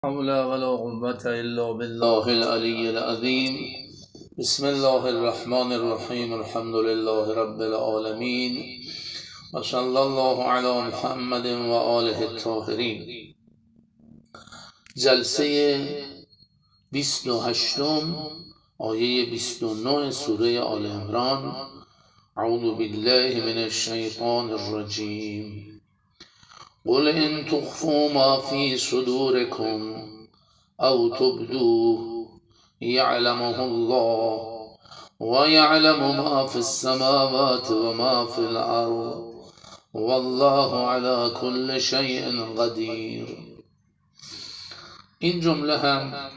حول ولا قوة إلا بالله العلي العظيم. بسم الله الرحمن الرحیم. الحمد لله رب العالمین و صلی الله علی محمد و آله الطاهرین. جلسه 28 آیه 29 سوره آل عمران. اعوذ بالله من الشیطان الرجیم. قل إن تخفوا ما في صدوركم أو تبدوه يعلمه الله ويعلم ما في السماوات وما في الأرض والله على كل شيء قدير. این جمله هم،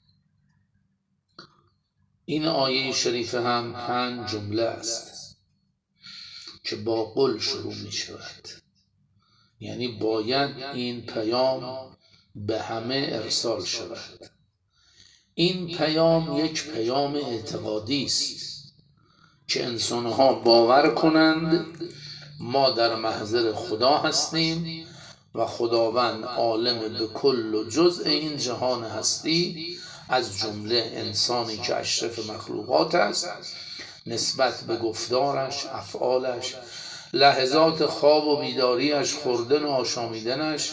این آیه شریفه هم 5 جمله است که با قل شروع می شود. یعنی باید این پیام به همه ارسال شود. این پیام یک پیام اعتقادی است که انسانها باور کنند ما در محضر خدا هستیم و خداوند عالم به کل و جزء این جهان هستی، از جمله انسانی که اشرف مخلوقات است، نسبت به گفتارش، افعالش، لحظات خواب و بیداریش، خوردن و آشامیدنش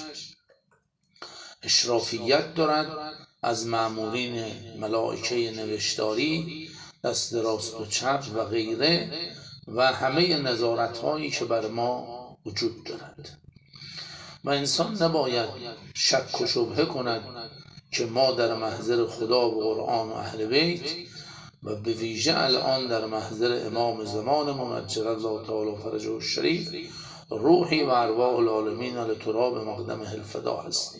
اشرافیت دارد از مأمورین ملائکه نوشتاری، دست راست و چپ و غیره و همه نظارت هایی که بر ما وجود دارد. و انسان نباید شک و شبهه کند که ما در محضر خدا و قرآن و اهل بیت و به ویژه الان در محضر امام زمانمون عجل الله تعالی فرجه الشریف روحی و ارواح العالمین لتراب مقدمه الفدا هستیم.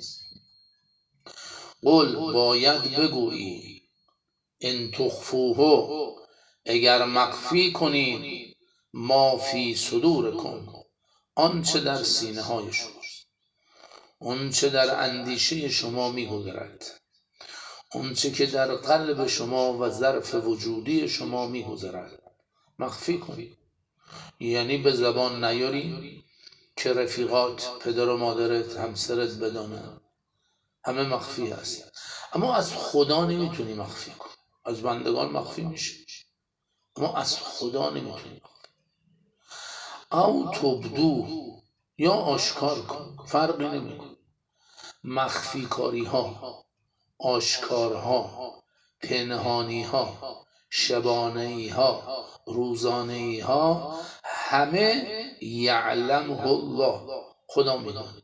قل، باید بگویی، ان تخفوه، اگر مخفی کنید، ما فی صدورکم، آنچه در سینه های شماست، آنچه در اندیشه شما میگذرد، آنچه که در قلب شما و ظرف وجودی شما میگذرد، مخفی کنید. یعنی به زبان نیاری که رفیقات، پدر و مادرت، همسرت بدانند. همه مخفی هست، اما از خدا نمیتونی مخفی کنی. از بندگان مخفی میشه، اما از خدا نمیتونی مخفی. او تبدو، یا آشکار کن، فرقی نمیکنه. مخفی کاری ها، آشکارها، پنهانی ها، شبانه‌ای ها، روزانه‌ای ها، همه یعلمه الله، خدا میدونه.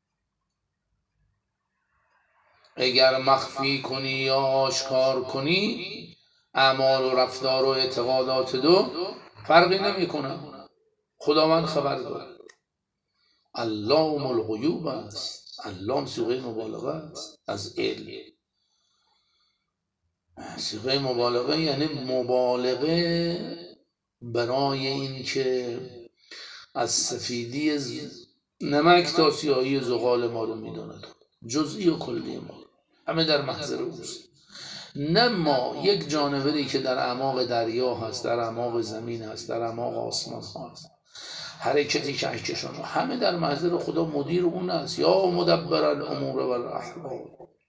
اگر مخفی کنی یا آشکار کنی، اعمال و رفتار و اعتقادات دو فرقی نمیکنه، خداوند خبر داره. علام الغیوب است. علام صیغه مبالغه است از علم. صیغه مبالغه یعنی مبالغه برای این که از سفیدی نمک تا سیاهی زغال ما رو میداند، جزئی و کلی ما، همه در محضر اوست. نه ما یک جانوری که در اعماق دریا هست، در اعماق زمین هست، در اعماق آسمان هست، حرکتی کهکشان، همه در محضر خدا، مدیر اون است. یا مدبر الامور و الاحوال،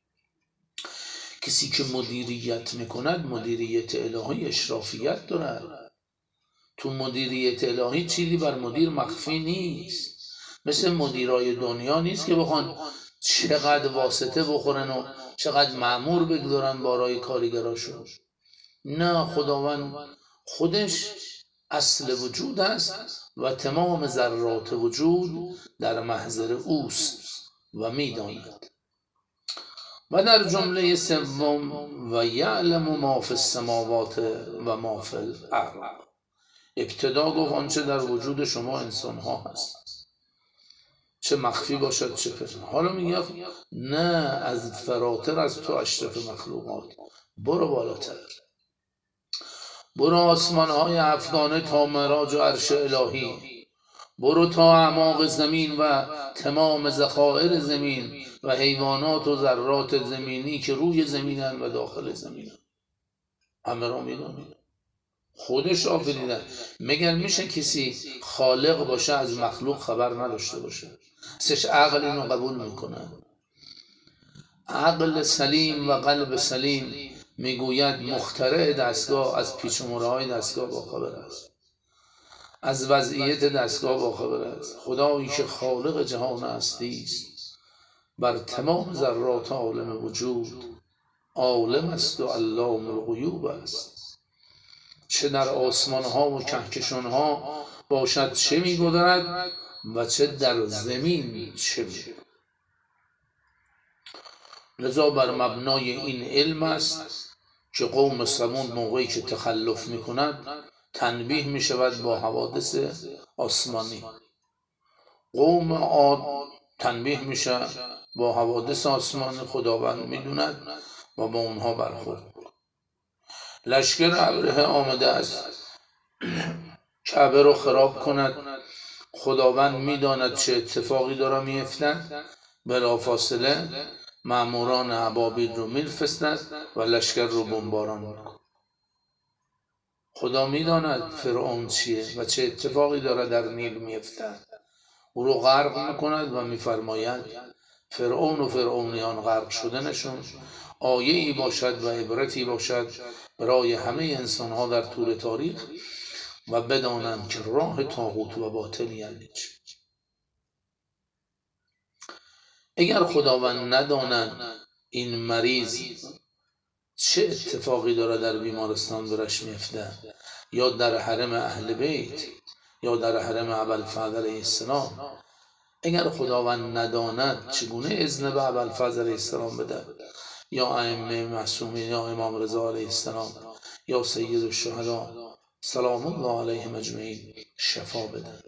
کسی که مدیریت میکند، مدیریت الهی اشرافیت دارد. تو مدیریت الهی چیزی بر مدیر مخفی نیست. مثل مدیرای دنیا نیست که بخوان چقدر واسطه بخورن و چقدر مأمور بگذارن بارای کارگراشون. نه، خداوند خودش اصل وجود است و تمام ذرات وجود در محضر اوست و میداند. و در جمله سوم، و یعلم ما فی السماوات و ما فی الارض، ابتدا گفت آنچه در وجود شما انسان ها هست، چه مخفی باشد چه پنهان. حالا میگه نه، از فراتر از تو اشرف مخلوقات، برو بالاتر، برو آسمان های هفتگانه تا معراج و عرش الهی، برو تا اعماق زمین و تمام ذخایر زمین و حیوانات و ذرات زمینی که روی زمینن و داخل زمینن، همه را میدونید، خودش آفریدن. مگر میشه کسی خالق باشه از مخلوق خبر نداشته باشه؟ سش عقل اینو قبول میکنه؟ عقل سلیم و قلب سلیم میگوید مخترع دستگاه از پیچ و مورهای دستگاه باخبر است، از وضعیت دستگاه باخبر است. خدایی که خالق جهان هستی است، بر تمام ذرات عالم وجود عالم است و علام الغیوب است. چه در آسمان ها و کهکشان ها باشد چه میگذرد و چه در زمین چه میگذرد. لذا بر مبنای این علم است که قوم ثمود موقعی که تخلف میکند تنبیه میشود با حوادث آسمانی، قوم عاد تنبیه میشه با حوادث آسمانی، خداوند میدوند و با اونها برخورد. لشکر ابرهه آمده است کعبه رو خراب کند، خداوند میداند چه اتفاقی داره میفتد، بلافاصله ماموران ابابیل رو میفرستد و لشکر رو بمباران میکند. خدا میداند فرعون چیه و چه اتفاقی داره در نیل میفتد، او رو غرق میکند و میفرماید فرعون و فرعونیان غرق شدنشون آیه ای باشد و عبرتی باشد برای همه انسان ها در طول تاریخ و بدانند که راه طاغوت و باطل یعنی چه. اگر خداوند نداند این مریض چه اتفاقی داره در بیمارستان برش میفته، یا در حرم اهل بیت یا در حرم ابوالفضل علیه السلام، اگر خداوند نداند چگونه اذن به ابوالفضل علیه السلام بده، یا ائمه معصومین، یا امام رضا علیه السلام، یا سید الشهدا سلام الله علیهم اجمعین شفا بده.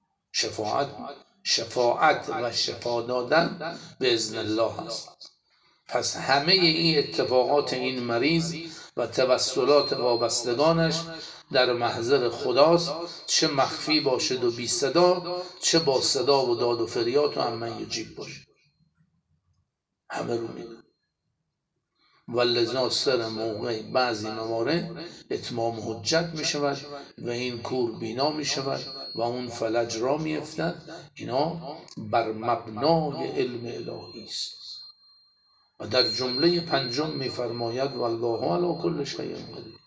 شفاعت و شفا دادن به اذن الله است. پس همه این اتفاقات این مریض و توسلات وابستگانش در محضر خداست، چه مخفی باشد و بی صدا، چه با صدا و داد و فریاد و امن یجیب باشه، همه رو میدن. و لذا سر موقع بعضی موارد اتمام حجت می شود و این کور بینا می شود و اون فلج را می افتد. اینا بر مبنای علم الهی است. و در جمله پنجم می فرماید والله علی کل شیء قدیر.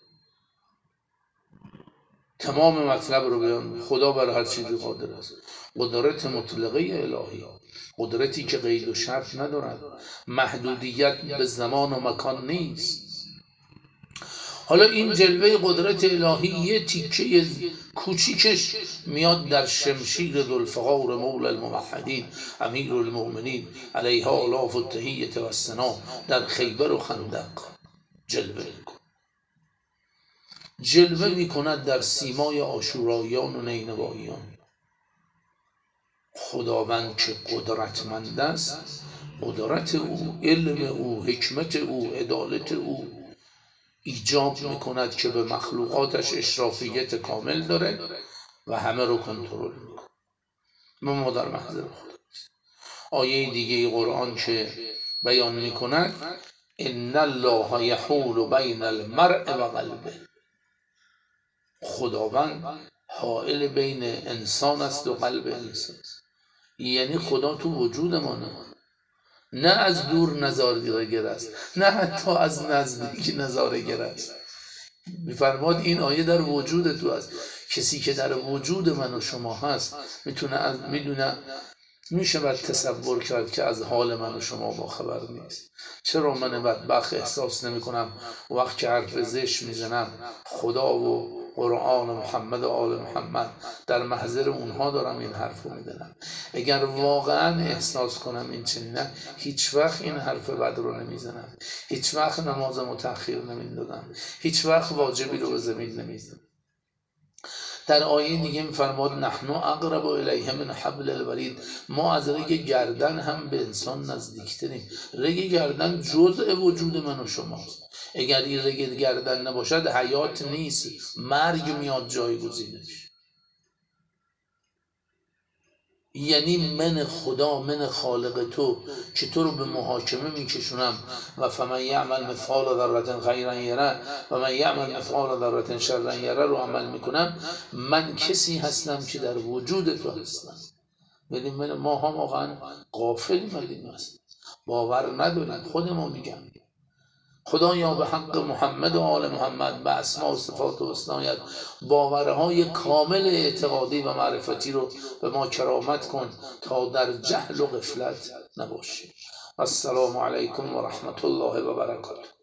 تمام مطلب رو بیان، خدا بر هر چیزی قادر است. قدرت مطلقه الهی، قدرتی که قید و شرط ندارد، محدودیت به زمان و مکان نیست. حالا این جلوه قدرت الهی یه تیکه کوچیکش میاد در شمشیر ذوالفقار مولا الموحدین امیر المؤمنین علیه آلاف التحیة و الثنا در خیبر و خندق جلوه میکند. جلوه میکند در سیمای عاشوراییان و نینواییان. خداوند که قدرتمند است، قدرت او، علم او، حکمت او، عدالت او ایجاب میکند که به مخلوقاتش اشرافیت کامل داره و همه رو کنترل میکنه. ما در محضر خدا. آیه دیگه قرآن که بیان میکند ان الله یحول بین المرء و قلبه، خداوند حائل بین انسان است و قلب انسان. یعنی خدا تو وجود ما نه از دور نظاره‌گر است، نه حتی از نزدیک نظاره‌گر است. میفرماد این آیه در وجود تو است. کسی که در وجود من و شما هست میدونه، میشود تصور کرد که از حال من و شما با خبر نیست. چرا من بدبخت احساس نمی کنم وقت که حرف زشت میزنم خدا و قرآن و محمد و آل محمد در محضر اونها دارم این حرف رو میزنم؟ اگر واقعا احساس کنم این چنینه، هیچ وقت این حرف بد رو نمیزنم، هیچ وقت نمازم تأخیر نمیدادم، هیچ وقت واجبی رو به زمین نمیزنم. در آیه دیگه میفرماد نحن اقرب الیه من حبل الورید، ما از رگ گردن هم به انسان نزدیکتریم. رگ گردن جزء وجود من و شماست. اگر این رگ گردن نباشد حیات نیست، مرگ میاد جایگزینش. یعنی من خدا، من خالق تو که تو رو به محاکمه میکشونم و فمن یعمل مثقال ذره خیرا یره و من یعمل مثقال ذره شرا یره رو عمل میکنم. من کسی هستم که در وجود تو هستم. ولی ما هم واقعا غافلیم از این مسئله. باور نداریم. خودمون میگم خدایا به حق محمد و آل محمد به اسماء و صفات و حسنایت باورهای کامل اعتقادی و معرفتی رو به ما کرامت کن تا در جهل و غفلت نباشیم. السلام علیکم و رحمت الله و برکاته.